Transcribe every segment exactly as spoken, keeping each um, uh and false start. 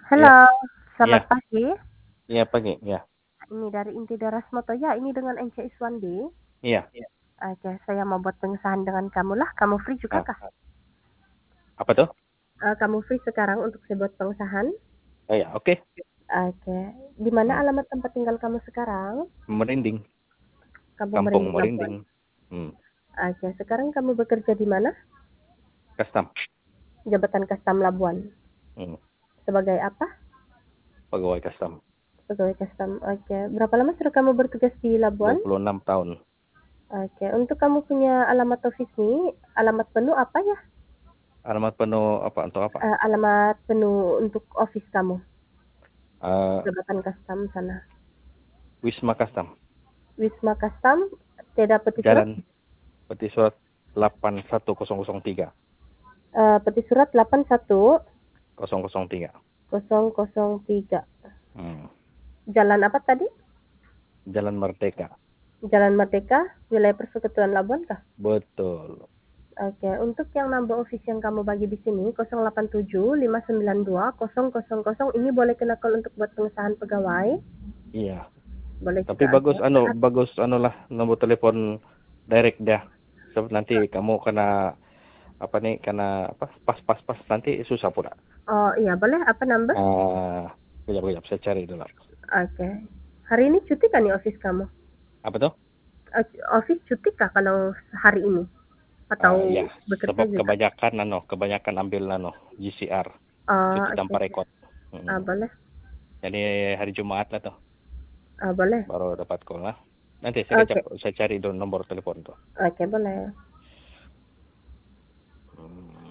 Iya. Halo, Iya. selamat pagi. Iya, pagi, iya. Ini dari Inti Daras Moto, ya, ini dengan N C Iswandi. Iya. Oke, saya mau buat pengesahan dengan kamu lah. Kamu free juga Ah. kah? Apa tuh? Uh, kamu free sekarang untuk saya buat pengesahan? Oh ya, oke. Oke. Di mana Hmm. alamat tempat tinggal kamu sekarang? Merinding. Kamu Kampung Merinding, Labuan. Merinding. Hmm. Oke, sekarang kamu bekerja di mana? Custom. Jabatan Kastam Labuan. Hmm. Sebagai apa? Pegawai custom. Pegawai Kastam. Oke. Berapa lama sudah kamu bertugas di dua Labuan? puluh enam tahun. Oke. Untuk kamu punya alamat office nih, alamat penuh apa ya? Alamat penuh apa untuk apa? Uh, alamat penuh untuk office kamu. Uh, Jabatan Kastam sana. Wisma Custom. Wisma Kastam, tidak peti surat? Jalan Peti Surat delapan satu nol nol tiga. Uh, peti surat delapan satu nol nol tiga. nol nol tiga. Hmm. Jalan apa tadi? Jalan Merdeka. Jalan Merdeka, wilayah Persekutuan Labuan kah? Betul. Oke, untuk yang number office yang kamu bagi di sini nol delapan tujuh lima sembilan dua nol nol nol, ini boleh kena call untuk buat pengesahan pegawai? Iya. Boleh Tapi juga. bagus Aja. anu bagus anulah nomor telepon direct dia. Sebab nanti kamu kena apa nih karena apa pas pas pas nanti susah pula. Oh iya, boleh apa number? Ah, kejap kejap saya cari dulu. Oke. Hari ini cuti kan nih office kamu? Apa tuh? Office cuti kah kalau hari ini? Atau Uh, ya, bekerja sebab juga? kebanyakan nano, kebanyakan ambil nano G C R, Oh, cuti oke. tanpa Okay. rekod. Hmm. Ah, boleh. Jadi hari Jumat lah tuh. Ah, boleh. Baru dapat call lah. Nanti saya Okay. kejap, saya cari dulu nomor telepon tuh. Oke, okay, boleh. Hmm.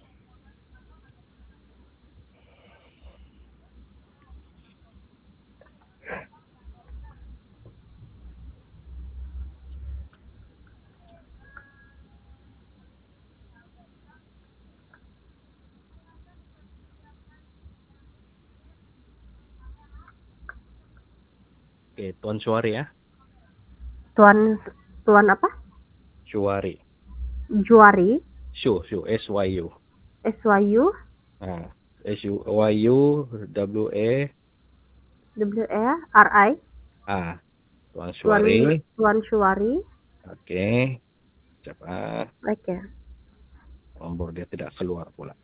Oke, Tuan Suari ya. Tuan Tuan apa? Suari. Juari. Shu, Shu, S Y U. S Y U. Nah, S U Y U W E W E R I. Ah, Tuan Tuan Suari. Tuan Suari. Oke. Coba. Oke. Okay. Nomor dia tidak keluar pula.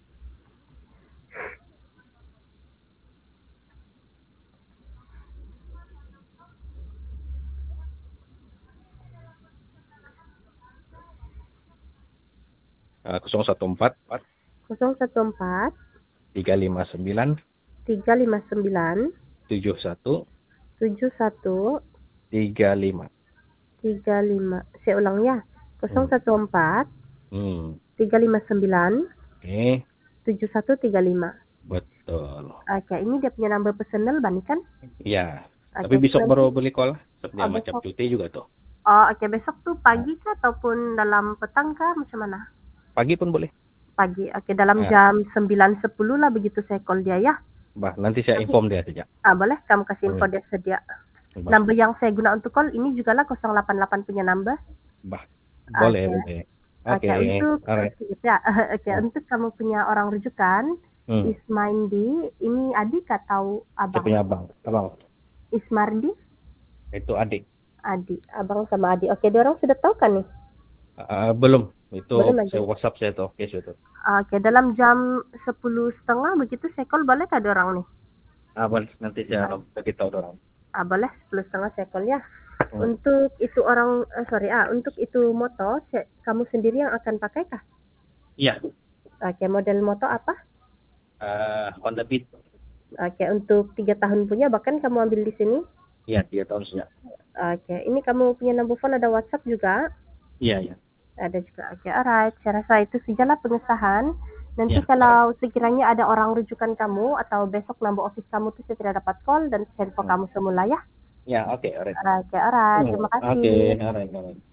Uh, nol satu empat nol satu empat tiga lima sembilan tiga lima sembilan tujuh satu tujuh satu tiga lima tiga lima. Saya ulang ya. nol satu empat tiga lima sembilan Oke. tujuh satu tiga lima. Betul. Oke, okay. Ini dia punya number personal Bani kan? Iya. Okay. Tapi besok baru beli call. Seperti oh, macam cuti juga tuh. Oh, oke. Okay. Besok tuh pagi kah ataupun dalam petang kah? Macam mana? Pagi pun boleh. Pagi. Oke, okay. Dalam nah. jam sembilan sepuluh lah begitu saya call dia ya. Bah, nanti saya inform dia saja. Ah, boleh. Kamu kasih info hmm. dia sedia. Bah. Number yang saya guna untuk call ini juga lah nol delapan delapan punya number. Bah. Boleh, okay. boleh. Oke. Okay. Untuk Alright. ya, oke, okay. Untuk kamu punya orang rujukan, hmm. Ismaindi, ini adik atau abang? Saya punya abang. Abang. Ismardi? Itu adik. Adik, abang sama adik. Oke, dia orang sudah tahu kan nih? Uh, belum. Itu belum saya WhatsApp saya tuh. Oke, sudah. Oke, dalam jam sepuluh setengah begitu saya call, boleh tak ada orang nih? Ah, boleh. Nanti saya beritahu orang. Ah, boleh. Sepuluh setengah saya call ya. Hmm. Untuk itu orang, eh, sorry ah, untuk itu moto, saya, kamu sendiri yang akan pakai kah? Iya. Oke, model moto apa? Uh, Honda Beat. Oke, untuk tiga tahun punya, bahkan kamu ambil di sini? Iya, tiga tahun sudah. Oke, ini kamu punya number phone, ada WhatsApp juga? Iya, iya. Ada juga. Oke, alright. Saya rasa itu sajalah pengesahan. Nanti ya, kalau alright. Sekiranya ada orang rujukan kamu atau besok number office kamu tuh saya tidak dapat call dan telepon hmm. kamu semula ya. Ya, oke, okay, alright. Oke, alright. Terima kasih. Oke, okay, alright, alright.